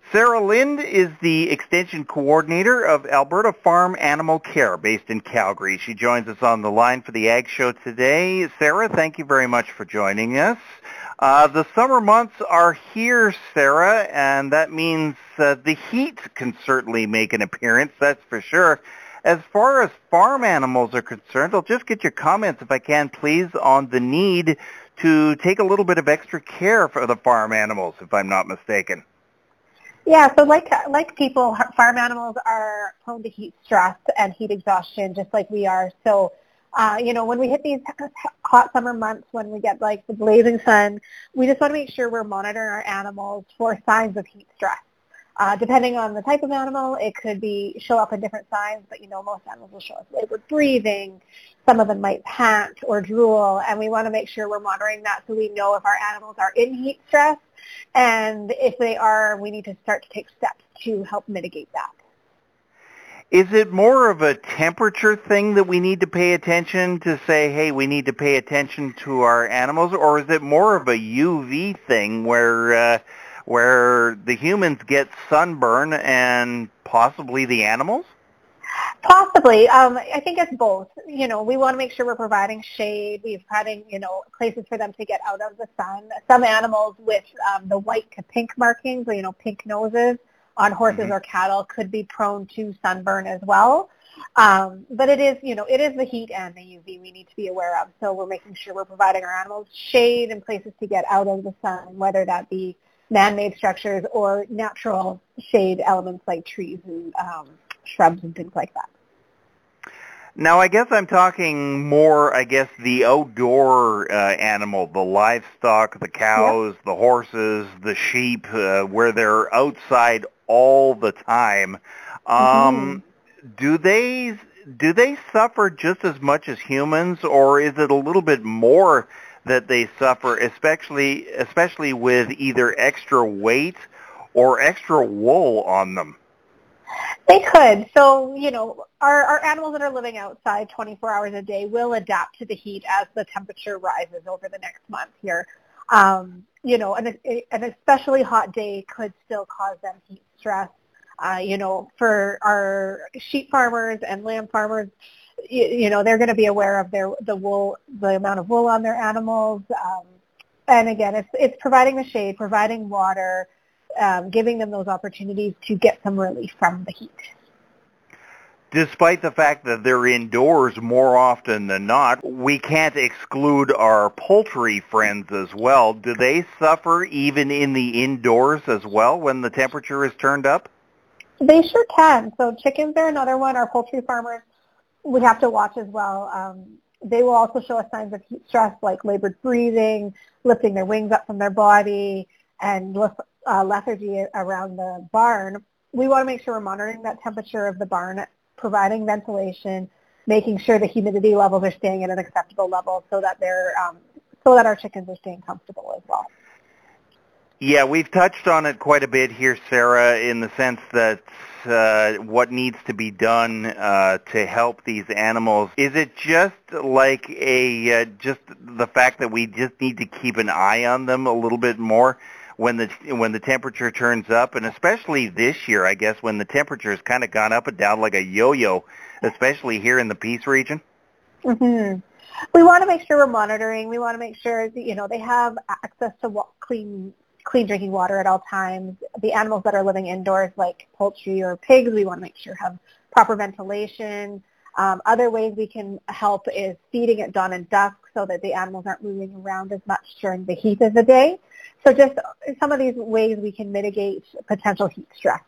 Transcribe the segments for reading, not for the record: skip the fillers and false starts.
Sarah Lind is the Extension Coordinator of Alberta Farm Animal Care based in Calgary. She joins us on the line for the Ag Show today. Sarah, thank you very much for joining us. The summer months are here, Sarah, and that means the heat can certainly make an appearance, that's for sure. As far as farm animals are concerned, I'll just get your comments, if I can, please, on the need to take a little bit of extra care for the farm animals, if I'm not mistaken. Yeah, so like people, farm animals are prone to heat stress and heat exhaustion, just like we are. So, when we hit these hot summer months, when we get like the blazing sun, we just want to make sure we're monitoring our animals for signs of heat stress. Depending on the type of animal, it could show up in different signs, but most animals will show us labored breathing. Some of them might pant or drool, and we want to make sure we're monitoring that so we know if our animals are in heat stress, and if they are, we need to start to take steps to help mitigate that. Is it more of a temperature thing that we need to pay attention to say, hey, we need to pay attention to our animals, or is it more of a UV thing where the humans get sunburn and possibly the animals? Possibly. I think it's both. We want to make sure we're providing shade. We're providing, places for them to get out of the sun. Some animals with the white to pink markings, or, pink noses on horses or cattle could be prone to sunburn as well. But it is the heat and the UV we need to be aware of. So we're making sure we're providing our animals shade and places to get out of the sun, whether that be man-made structures or natural shade elements like trees and shrubs and things like that. Now, I guess I'm talking more, the outdoor animal, the livestock, the cows, the horses, the sheep, where they're outside all the time. Do they suffer just as much as humans, or is it a little bit more that they suffer, especially with either extra weight or extra wool on them? They could. So, our animals that are living outside 24 hours a day will adapt to the heat as the temperature rises over the next month here. An especially hot day could still cause them heat stress. For our sheep farmers and lamb farmers, they're going to be aware of the amount of wool on their animals. And again, it's providing the shade, providing water, giving them those opportunities to get some relief from the heat. Despite the fact that they're indoors more often than not, we can't exclude our poultry friends as well. Do they suffer even in the indoors as well when the temperature is turned up? They sure can. So chickens are another one. Our poultry farmers we have to watch as well. They will also show us signs of heat stress like labored breathing, lifting their wings up from their body, and lethargy around the barn. We want to make sure we're monitoring that temperature of the barn, providing ventilation, making sure the humidity levels are staying at an acceptable level so that our chickens are staying comfortable as well. Yeah, we've touched on it quite a bit here, Sarah, in the sense that what needs to be done to help these animals. Is it just like just the fact that we just need to keep an eye on them a little bit more when the temperature turns up, and especially this year, I guess, when the temperature has kind of gone up and down like a yo-yo, especially here in the Peace region? Mm-hmm. We want to make sure we're monitoring. We want to make sure that, they have access to clean drinking water at all times. The animals that are living indoors, like poultry or pigs, we want to make sure have proper ventilation. Other ways we can help is feeding at dawn and dusk so that the animals aren't moving around as much during the heat of the day. So just some of these ways we can mitigate potential heat stress.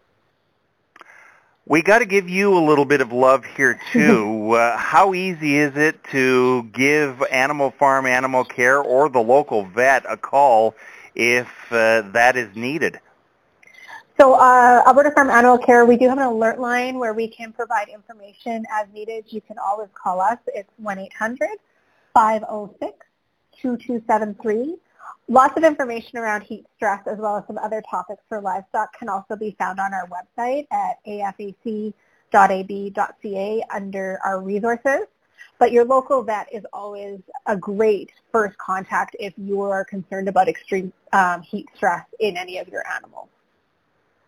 We got to give you a little bit of love here, too. How easy is it to give Animal Farm Animal Care or the local vet a call if that is needed? So Alberta Farm Animal Care, we do have an alert line where we can provide information as needed. You can always call us. It's 1-800-506-2273. Lots of information around heat stress as well as some other topics for livestock can also be found on our website at afac.ab.ca under our resources. But your local vet is always a great first contact if you are concerned about extreme heat stress in any of your animals.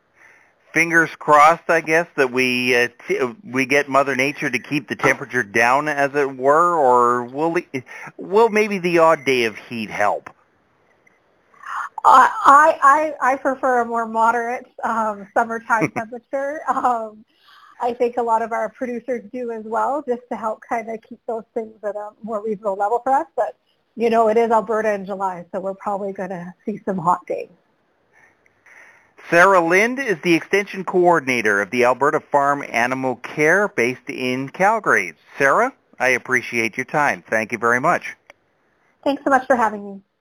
fingers crossed, I guess, that we get Mother Nature to keep the temperature down, as it were, or will maybe the odd day of heat help? I prefer a more moderate summertime temperature. I think a lot of our producers do as well, just to help kind of keep those things at a more reasonable level for us. But, you know, it is Alberta in July, so we're probably going to see some hot days. Sarah Lind is the Extension Coordinator of the Alberta Farm Animal Care based in Calgary. Sarah, I appreciate your time. Thank you very much. Thanks so much for having me.